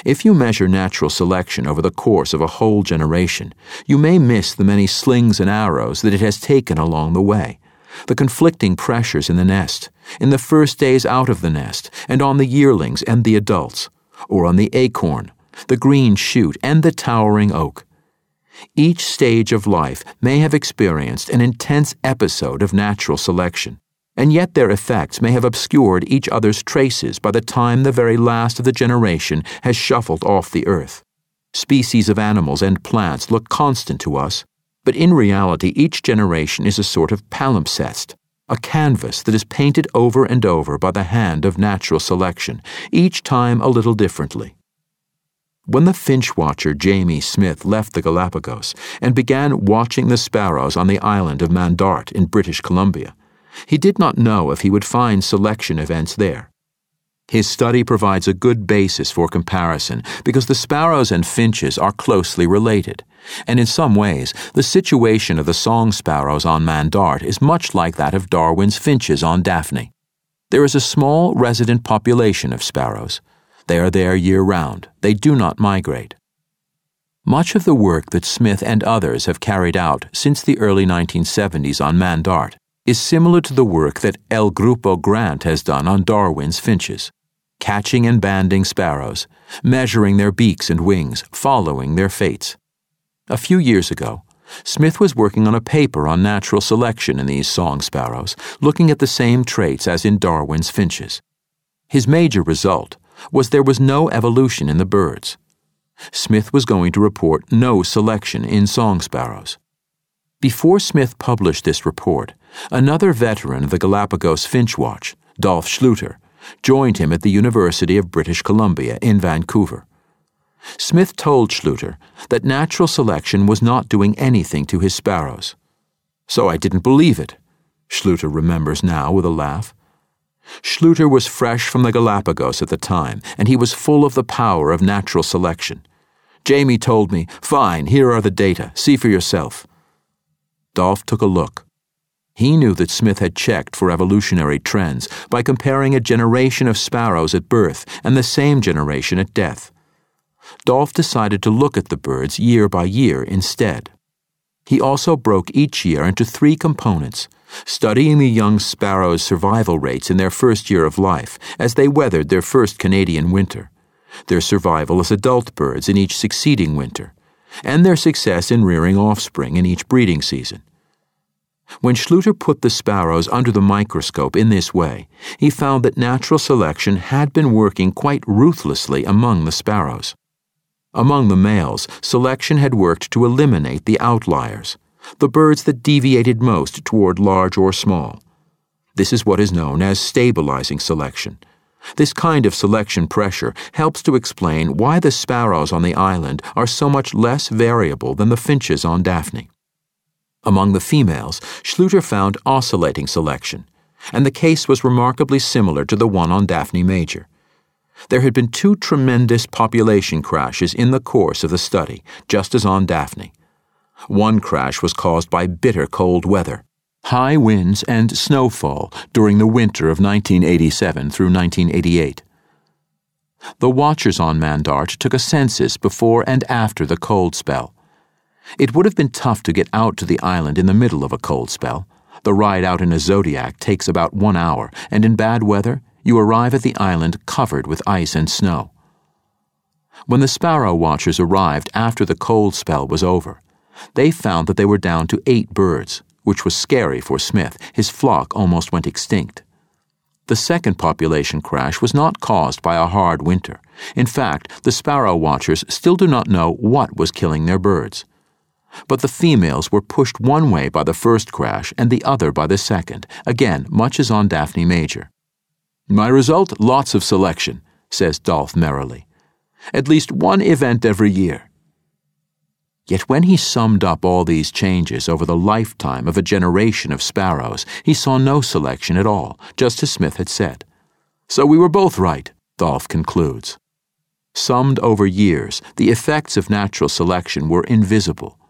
If you measure natural selection over the course of a whole generation, you may miss the many slings and arrows that it has taken along the way, the conflicting pressures in the nest, in the first days out of the nest, and on the yearlings and the adults, or on the acorn, the green shoot, and the towering oak. Each stage of life may have experienced an intense episode of natural selection, and yet their effects may have obscured each other's traces by the time the very last of the generation has shuffled off the earth. Species of animals and plants look constant to us, but in reality each generation is a sort of palimpsest, a canvas that is painted over and over by the hand of natural selection, each time a little differently. When the finch watcher Jamie Smith left the Galapagos and began watching the sparrows on the island of Mandart in British Columbia, he did not know if he would find selection events there. His study provides a good basis for comparison because the sparrows and finches are closely related, and in some ways the situation of the song sparrows on Mandart is much like that of Darwin's finches on Daphne. There is a small resident population of sparrows. They are there year-round. They do not migrate. Much of the work that Smith and others have carried out since the early 1970s on Mandart is similar to the work that El Grupo Grant has done on Darwin's finches, catching and banding sparrows, measuring their beaks and wings, following their fates. A few years ago, Smith was working on a paper on natural selection in these song sparrows, looking at the same traits as in Darwin's finches. His major result was there was no evolution in the birds. Smith was going to report no selection in song sparrows. Before Smith published this report, another veteran of the Galapagos Finch Watch, Dolf Schluter, joined him at the University of British Columbia in Vancouver. Smith told Schluter that natural selection was not doing anything to his sparrows. "So I didn't believe it," Schluter remembers now with a laugh. Schluter was fresh from the Galapagos at the time, and he was full of the power of natural selection. "Jamie told me, 'Fine, here are the data, see for yourself.'" Dolf took a look. He knew that Smith had checked for evolutionary trends by comparing a generation of sparrows at birth and the same generation at death. Dolf decided to look at the birds year by year instead. He also broke each year into 3 components, studying the young sparrows' survival rates in their first year of life as they weathered their first Canadian winter, their survival as adult birds in each succeeding winter, and their success in rearing offspring in each breeding season. When Schluter put the sparrows under the microscope in this way, he found that natural selection had been working quite ruthlessly among the sparrows. Among the males, selection had worked to eliminate the outliers, the birds that deviated most toward large or small. This is what is known as stabilizing selection. This kind of selection pressure helps to explain why the sparrows on the island are so much less variable than the finches on Daphne. Among the females, Schluter found oscillating selection, and the case was remarkably similar to the one on Daphne Major. There had been 2 tremendous population crashes in the course of the study, just as on Daphne. One crash was caused by bitter cold weather, high winds and snowfall during the winter of 1987 through 1988. The watchers on Mandart took a census before and after the cold spell. It would have been tough to get out to the island in the middle of a cold spell. The ride out in a Zodiac takes about 1 hour, and in bad weather, you arrive at the island covered with ice and snow. When the sparrow watchers arrived after the cold spell was over, they found that they were down to 8 birds, which was scary for Smith. His flock almost went extinct. The second population crash was not caused by a hard winter. In fact, the sparrow watchers still do not know what was killing their birds. But the females were pushed one way by the first crash and the other by the second, again, much as on Daphne Major. "My result, lots of selection," says Dolf merrily. "At least one event every year." Yet when he summed up all these changes over the lifetime of a generation of sparrows, he saw no selection at all, just as Smith had said. "So we were both right," Dolf concludes. Summed over years, the effects of natural selection were invisible.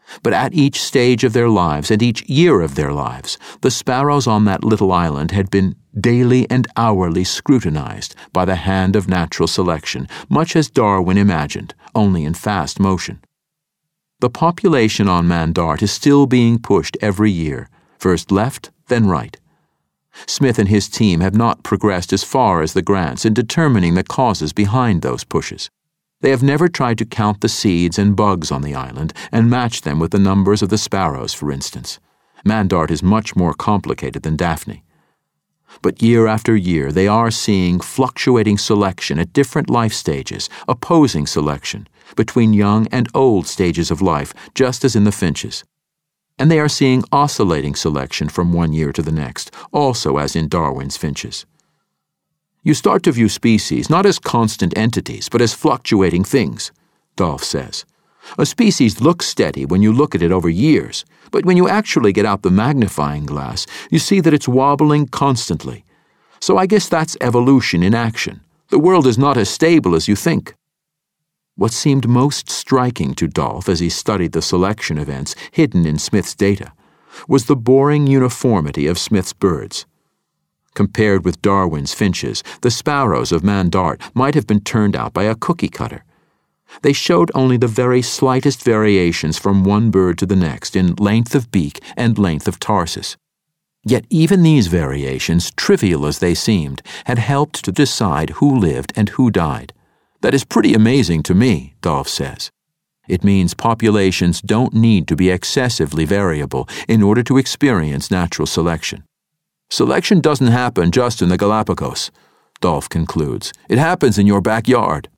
But at each stage of their lives and each year of their lives, the sparrows on that little island had been daily and hourly scrutinized by the hand of natural selection, much as Darwin imagined, only in fast motion. The population on Mandart is still being pushed every year, first left, then right. Smith and his team have not progressed as far as the Grants in determining the causes behind those pushes. They have never tried to count the seeds and bugs on the island and match them with the numbers of the sparrows, for instance. Mandart is much more complicated than Daphne. But year after year, they are seeing fluctuating selection at different life stages, opposing selection between young and old stages of life, just as in the finches. And they are seeing oscillating selection from one year to the next, also as in Darwin's finches. You start to view species not as constant entities, but as fluctuating things, Dolph says. A species looks steady when you look at it over years, but when you actually get out the magnifying glass, you see that it's wobbling constantly. So I guess that's evolution in action. The world is not as stable as you think. What seemed most striking to Dolph as he studied the selection events hidden in Smith's data was the boring uniformity of Smith's birds. Compared with Darwin's finches, the sparrows of Mandart might have been turned out by a cookie cutter. They showed only the very slightest variations from one bird to the next in length of beak and length of tarsus. Yet even these variations, trivial as they seemed, had helped to decide who lived and who died. That is pretty amazing to me, Dolph says. It means populations don't need to be excessively variable in order to experience natural selection. Selection doesn't happen just in the Galapagos, Dolph concludes. It happens in your backyard.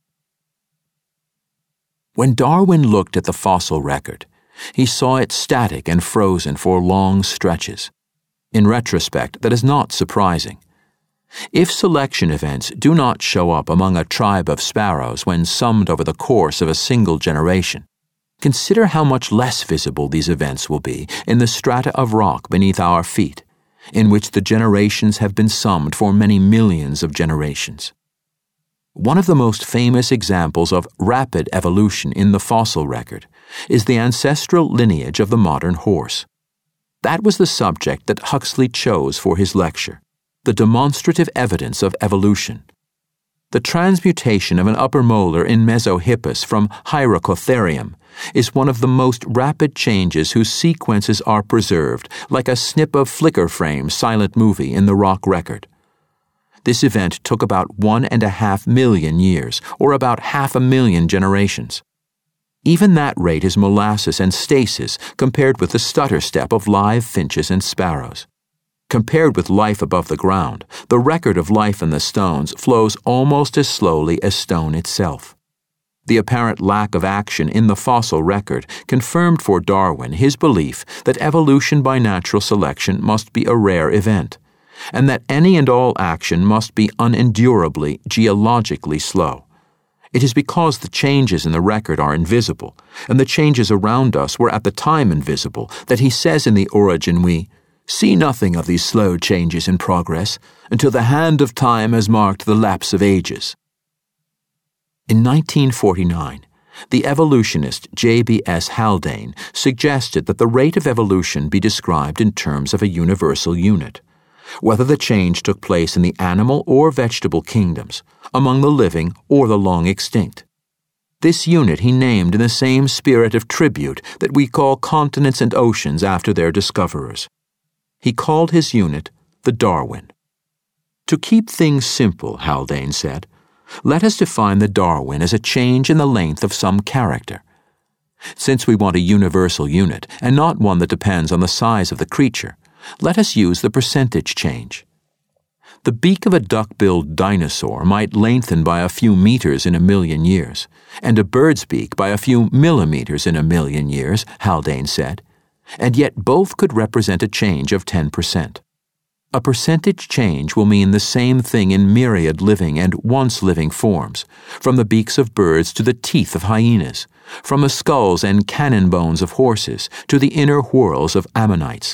When Darwin looked at the fossil record, he saw it static and frozen for long stretches. In retrospect, that is not surprising. If selection events do not show up among a tribe of sparrows when summed over the course of a single generation, consider how much less visible these events will be in the strata of rock beneath our feet, in which the generations have been summed for many millions of generations. One of the most famous examples of rapid evolution in the fossil record is the ancestral lineage of the modern horse. That was the subject that Huxley chose for his lecture, the demonstrative evidence of evolution. The transmutation of an upper molar in Mesohippus from Hyracotherium is one of the most rapid changes whose sequences are preserved, like a snip of flicker frame silent movie in the rock record. This event took about 1.5 million years, or about 500,000 generations. Even that rate is molasses and stasis compared with the stutter step of live finches and sparrows. Compared with life above the ground, the record of life in the stones flows almost as slowly as stone itself. The apparent lack of action in the fossil record confirmed for Darwin his belief that evolution by natural selection must be a rare event, and that any and all action must be unendurably, geologically slow. It is because the changes in the record are invisible, and the changes around us were at the time invisible, that he says in The Origin we see nothing of these slow changes in progress until the hand of time has marked the lapse of ages. In 1949, the evolutionist J.B.S. Haldane suggested that the rate of evolution be described in terms of a universal unit, whether the change took place in the animal or vegetable kingdoms, among the living or the long extinct. This unit he named in the same spirit of tribute that we call continents and oceans after their discoverers. He called his unit the Darwin. To keep things simple, Haldane said, let us define the Darwin as a change in the length of some character. Since we want a universal unit and not one that depends on the size of the creature, let us use the percentage change. The beak of a duck-billed dinosaur might lengthen by a few meters in 1,000,000 years, and a bird's beak by a few millimeters in 1,000,000 years, Haldane said, and yet both could represent a change of 10%. A percentage change will mean the same thing in myriad living and once-living forms, from the beaks of birds to the teeth of hyenas, from the skulls and cannon bones of horses to the inner whorls of ammonites.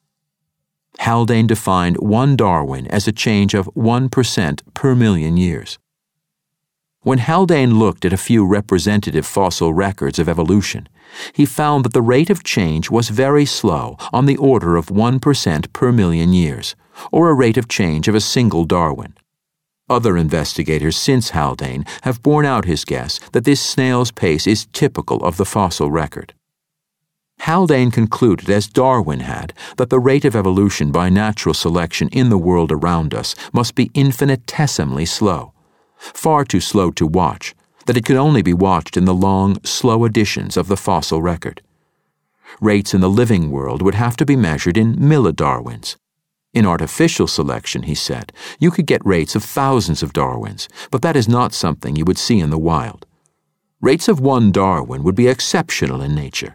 Haldane defined one Darwin as a change of 1% per 1,000,000 years. When Haldane looked at a few representative fossil records of evolution, he found that the rate of change was very slow, on the order of 1% per million years, or a rate of change of a single Darwin. Other investigators since Haldane have borne out his guess that this snail's pace is typical of the fossil record. Haldane concluded, as Darwin had, that the rate of evolution by natural selection in the world around us must be infinitesimally slow, far too slow to watch, that it could only be watched in the long, slow editions of the fossil record. Rates in the living world would have to be measured in millidarwins. In artificial selection, he said, you could get rates of thousands of Darwins, but that is not something you would see in the wild. Rates of one Darwin would be exceptional in nature.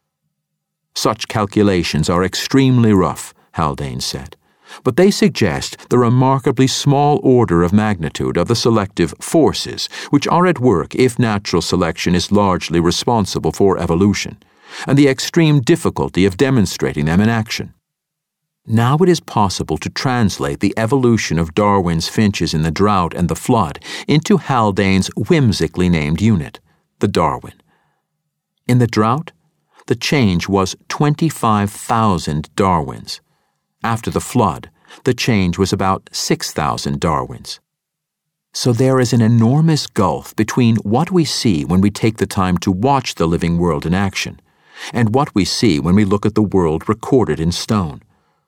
Such calculations are extremely rough, Haldane said, but they suggest the remarkably small order of magnitude of the selective forces which are at work if natural selection is largely responsible for evolution, and the extreme difficulty of demonstrating them in action. Now it is possible to translate the evolution of Darwin's finches in the drought and the flood into Haldane's whimsically named unit, the Darwin. In the drought, the change was 25,000 Darwins. After the flood, the change was about 6,000 Darwins. So there is an enormous gulf between what we see when we take the time to watch the living world in action and what we see when we look at the world recorded in stone.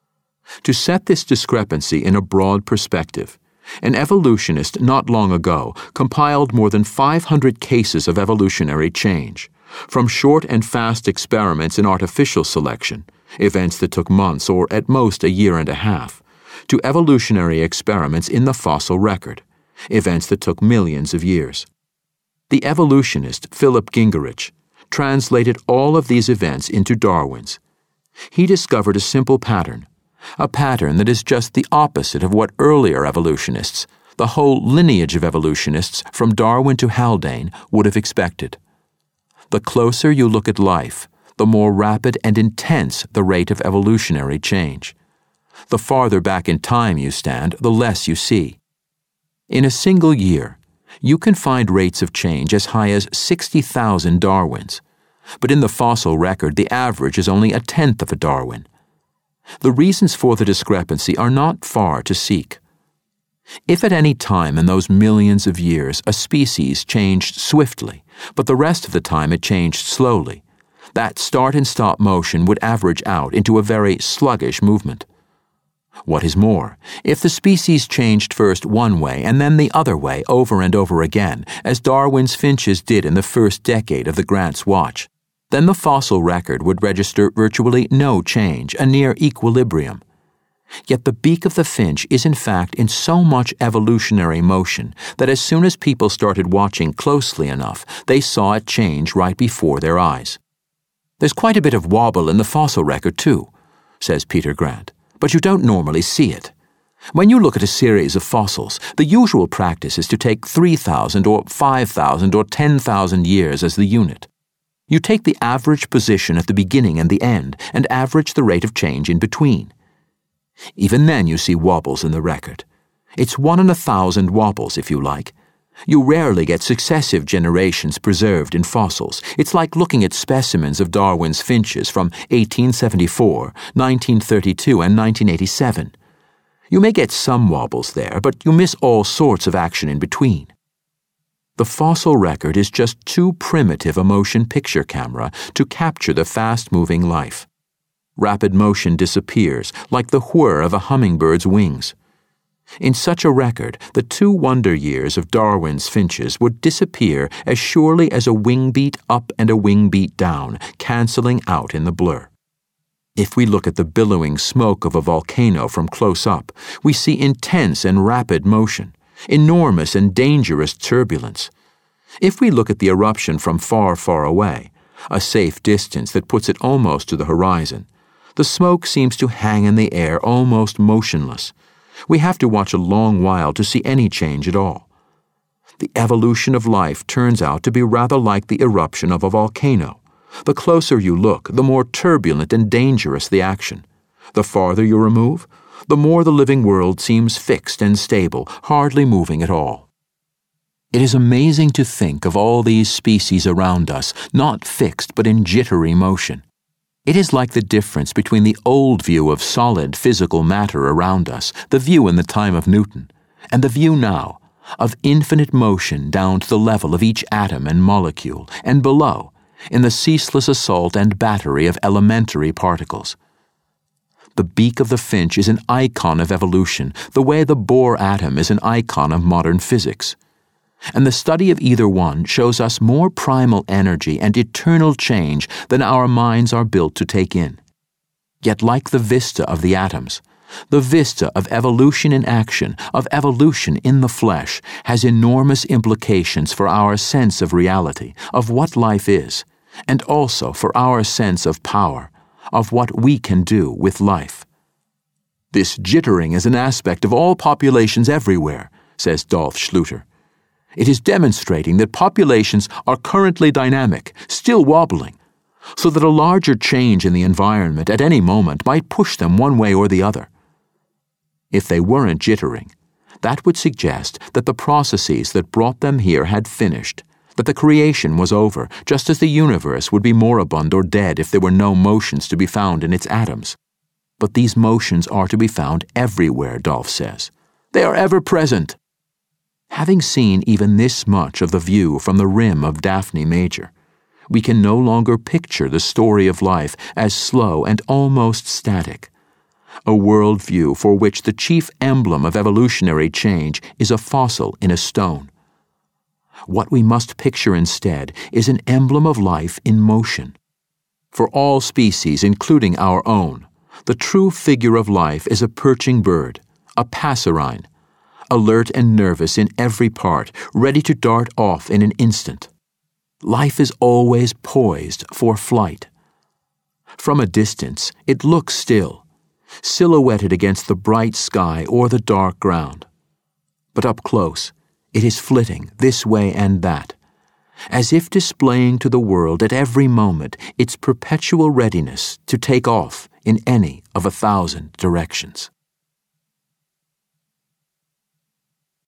To set this discrepancy in a broad perspective, an evolutionist not long ago compiled more than 500 cases of evolutionary change, from short and fast experiments in artificial selection, events that took months or at most a year and a half, to evolutionary experiments in the fossil record, events that took millions of years. The evolutionist Philip Gingerich translated all of these events into Darwin's. He discovered a simple pattern, a pattern that is just the opposite of what earlier evolutionists, the whole lineage of evolutionists from Darwin to Haldane, would have expected. The closer you look at life, the more rapid and intense the rate of evolutionary change. The farther back in time you stand, the less you see. In a single year, you can find rates of change as high as 60,000 Darwins, but in the fossil record the average is only a tenth of a Darwin. The reasons for the discrepancy are not far to seek. If at any time in those millions of years a species changed swiftly, but the rest of the time it changed slowly, that start and stop motion would average out into a very sluggish movement. What is more, if the species changed first one way and then the other way over and over again, as Darwin's finches did in the first decade of the Grant's watch, then the fossil record would register virtually no change, a near equilibrium. Yet the beak of the finch is in fact in so much evolutionary motion that as soon as people started watching closely enough, they saw it change right before their eyes. There's quite a bit of wobble in the fossil record too, says Peter Grant, but you don't normally see it. When you look at a series of fossils, the usual practice is to take 3,000 or 5,000 or 10,000 years as the unit. You take the average position at the beginning and the end and average the rate of change in between. Even then you see wobbles in the record. It's 1 in 1,000 wobbles, if you like. You rarely get successive generations preserved in fossils. It's like looking at specimens of Darwin's finches from 1874, 1932, and 1987. You may get some wobbles there, but you miss all sorts of action in between. The fossil record is just too primitive a motion picture camera to capture the fast-moving life. Rapid motion disappears like the whir of a hummingbird's wings. In such a record, the 2 wonder years of Darwin's finches would disappear as surely as a wing beat up and a wing beat down, canceling out in the blur. If we look at the billowing smoke of a volcano from close up, we see intense and rapid motion, enormous and dangerous turbulence. If we look at the eruption from far, far away, a safe distance that puts it almost to the horizon, the smoke seems to hang in the air almost motionless. We have to watch a long while to see any change at all. The evolution of life turns out to be rather like the eruption of a volcano. The closer you look, the more turbulent and dangerous the action. The farther you remove, the more the living world seems fixed and stable, hardly moving at all. It is amazing to think of all these species around us, not fixed but in jittery motion. It is like the difference between the old view of solid physical matter around us, the view in the time of Newton, and the view now of infinite motion down to the level of each atom and molecule, and below, in the ceaseless assault and battery of elementary particles. The beak of the finch is an icon of evolution, the way the Bohr atom is an icon of modern physics. And the study of either one shows us more primal energy and eternal change than our minds are built to take in. Yet like the vista of the atoms, the vista of evolution in action, of evolution in the flesh, has enormous implications for our sense of reality, of what life is, and also for our sense of power, of what we can do with life. This jittering is an aspect of all populations everywhere, says Dolf Schluter. It is demonstrating that populations are currently dynamic, still wobbling, so that a larger change in the environment at any moment might push them one way or the other. If they weren't jittering, that would suggest that the processes that brought them here had finished, that the creation was over, just as the universe would be moribund or dead if there were no motions to be found in its atoms. But these motions are to be found everywhere, Dolf says. They are ever present. Having seen even this much of the view from the rim of Daphne Major, we can no longer picture the story of life as slow and almost static, a worldview for which the chief emblem of evolutionary change is a fossil in a stone. What we must picture instead is an emblem of life in motion. For all species, including our own, the true figure of life is a perching bird, a passerine, alert and nervous in every part, ready to dart off in an instant. Life is always poised for flight. From a distance, it looks still, silhouetted against the bright sky or the dark ground. But up close, it is flitting this way and that, as if displaying to the world at every moment its perpetual readiness to take off in any of 1,000 directions.